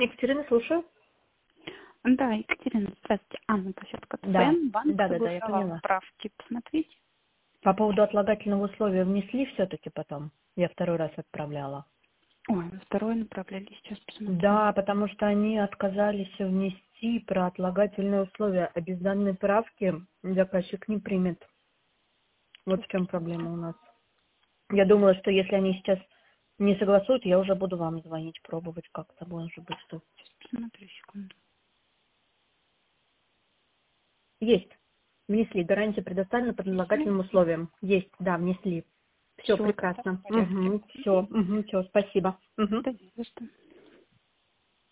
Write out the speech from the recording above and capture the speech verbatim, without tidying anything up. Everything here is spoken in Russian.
Екатерина, слушаю. Да, Екатерина, здравствуйте. Анна, площадка Да, ЦН, банк да, да, да, я согласовал поняла. справки. Посмотрите. По поводу отлагательного условия внесли все-таки потом? Я второй раз отправляла. Ой, вы второе направляли, сейчас посмотрю. Да, потому что они отказались внести про отлагательные условия, а без данной правки заказчик не примет. Вот в чем проблема у нас. Я думаю, что если они сейчас не согласуют, я уже буду вам звонить, пробовать как-то, может быть, что. Посмотрю, секунду. Есть. Внесли. Гарантия предоставлена под отлагательным условием. Есть, да, внесли. Все Все, тогда в прекрасно. порядке. Угу, все, угу, все, спасибо. Угу. Да не за что.